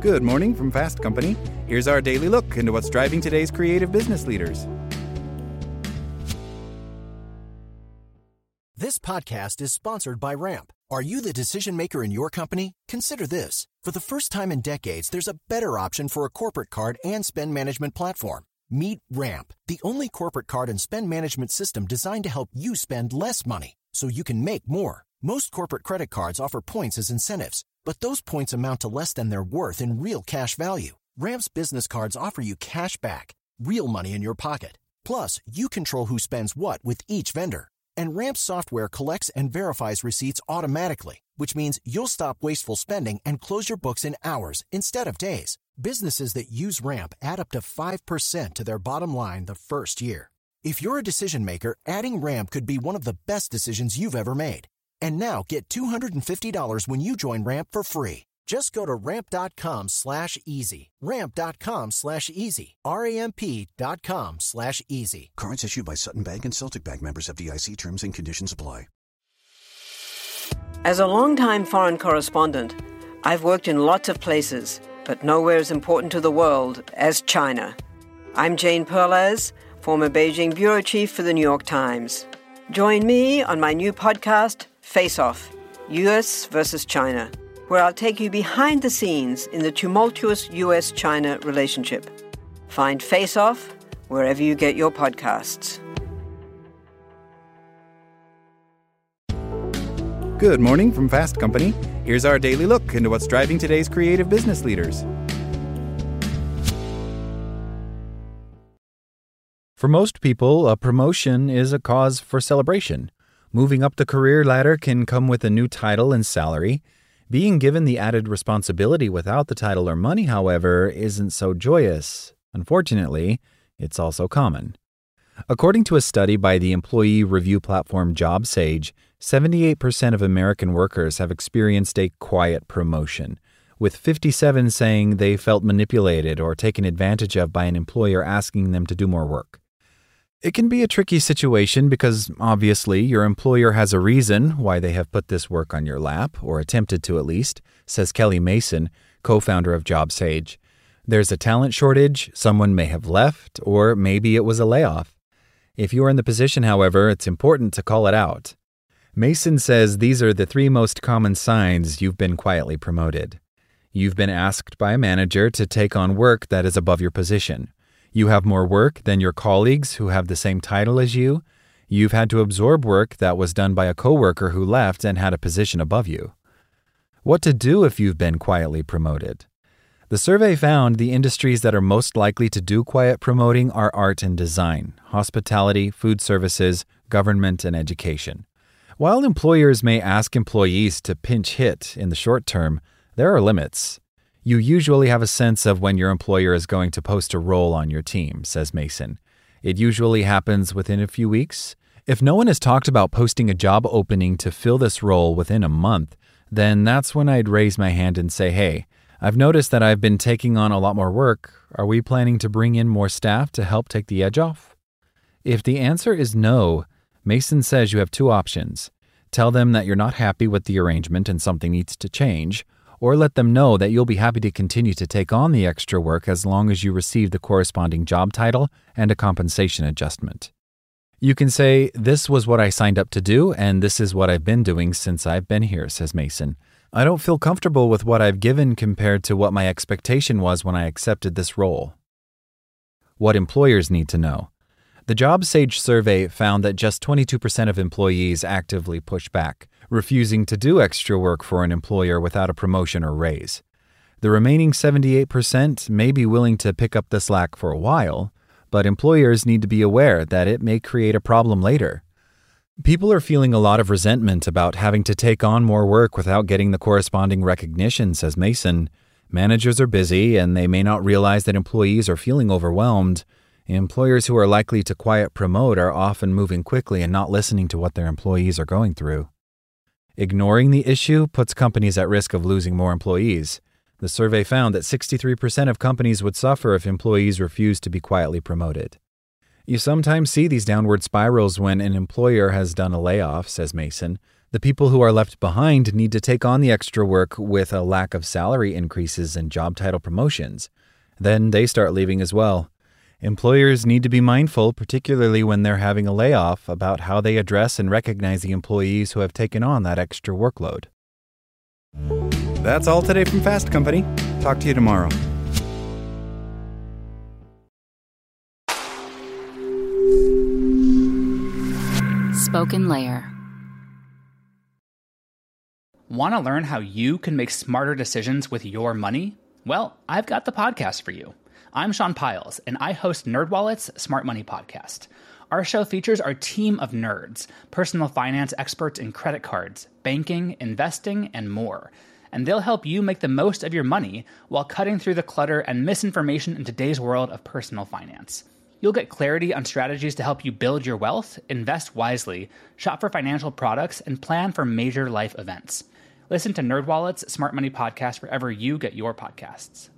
Good morning from Fast Company. Here's our daily look into what's driving today's creative business leaders. This podcast is sponsored by Ramp. Are you the decision maker in your company? Consider this. For the first time in decades, there's a better option for a corporate card and spend management platform. Meet Ramp, the only corporate card and spend management system designed to help you spend less money so you can make more. Most corporate credit cards offer points as incentives, but those points amount to less than their worth in real cash value. Ramp's business cards offer you cash back, real money in your pocket. Plus, you control who spends what with each vendor. And Ramp software collects and verifies receipts automatically, which means you'll stop wasteful spending and close your books in hours instead of days. Businesses that use Ramp add up to 5% to their bottom line the first year. If you're a decision maker, adding Ramp could be one of the best decisions you've ever made. And now get $250 when you join Ramp for free. Just go to ramp.com/easy. Ramp.com/easy. RAMP.com/easy. Cards issued by Sutton Bank and Celtic Bank, members of FDIC. Terms and conditions apply. As a longtime foreign correspondent, I've worked in lots of places, but nowhere as important to the world as China. I'm Jane Perlez, former Beijing bureau chief for the New York Times. Join me on my new podcast, Face Off, U.S. versus China, where I'll take you behind the scenes in the tumultuous U.S.-China relationship. Find Face Off wherever you get your podcasts. Good morning from Fast Company. Here's our daily look into what's driving today's creative business leaders. For most people, a promotion is a cause for celebration. Moving up the career ladder can come with a new title and salary. Being given the added responsibility without the title or money, however, isn't so joyous. Unfortunately, it's also common. According to a study by the employee review platform JobSage, 78% of American workers have experienced a quiet promotion, with 57% saying they felt manipulated or taken advantage of by an employer asking them to do more work. It can be a tricky situation because, obviously, your employer has a reason why they have put this work on your lap, or attempted to at least, says Kelly Mason, co-founder of JobSage. There's a talent shortage, someone may have left, or maybe it was a layoff. If you are in the position, however, it's important to call it out. Mason says these are the 3 most common signs you've been quietly promoted. You've been asked by a manager to take on work that is above your position. You have more work than your colleagues who have the same title as you. You've had to absorb work that was done by a coworker who left and had a position above you. What to do if you've been quietly promoted? The survey found the industries that are most likely to do quiet promoting are art and design, hospitality, food services, government, and education. While employers may ask employees to pinch hit in the short term, there are limits. You usually have a sense of when your employer is going to post a role on your team, says Mason. It usually happens within a few weeks. If no one has talked about posting a job opening to fill this role within a month, then that's when I'd raise my hand and say, hey, I've noticed that I've been taking on a lot more work. Are we planning to bring in more staff to help take the edge off? If the answer is no, Mason says you have 2 options. Tell them that you're not happy with the arrangement and something needs to change, or let them know that you'll be happy to continue to take on the extra work as long as you receive the corresponding job title and a compensation adjustment. You can say, this was what I signed up to do, and this is what I've been doing since I've been here, says Mason. I don't feel comfortable with what I've given compared to what my expectation was when I accepted this role. What employers need to know. The JobSage survey found that just 22% of employees actively push back, refusing to do extra work for an employer without a promotion or raise. The remaining 78% may be willing to pick up the slack for a while, but employers need to be aware that it may create a problem later. People are feeling a lot of resentment about having to take on more work without getting the corresponding recognition, says Mason. Managers are busy and they may not realize that employees are feeling overwhelmed. Employers who are likely to quiet promote are often moving quickly and not listening to what their employees are going through. Ignoring the issue puts companies at risk of losing more employees. The survey found that 63% of companies would suffer if employees refused to be quietly promoted. You sometimes see these downward spirals when an employer has done a layoff, says Mason. The people who are left behind need to take on the extra work with a lack of salary increases and job title promotions. Then they start leaving as well. Employers need to be mindful, particularly when they're having a layoff, about how they address and recognize the employees who have taken on that extra workload. That's all today from Fast Company. Talk to you tomorrow. Spoken Layer. Want to learn how you can make smarter decisions with your money? Well, I've got the podcast for you. I'm Sean Piles, and I host NerdWallet's Smart Money Podcast. Our show features our team of nerds, personal finance experts in credit cards, banking, investing, and more. And they'll help you make the most of your money while cutting through the clutter and misinformation in today's world of personal finance. You'll get clarity on strategies to help you build your wealth, invest wisely, shop for financial products, and plan for major life events. Listen to NerdWallet's Smart Money Podcast wherever you get your podcasts.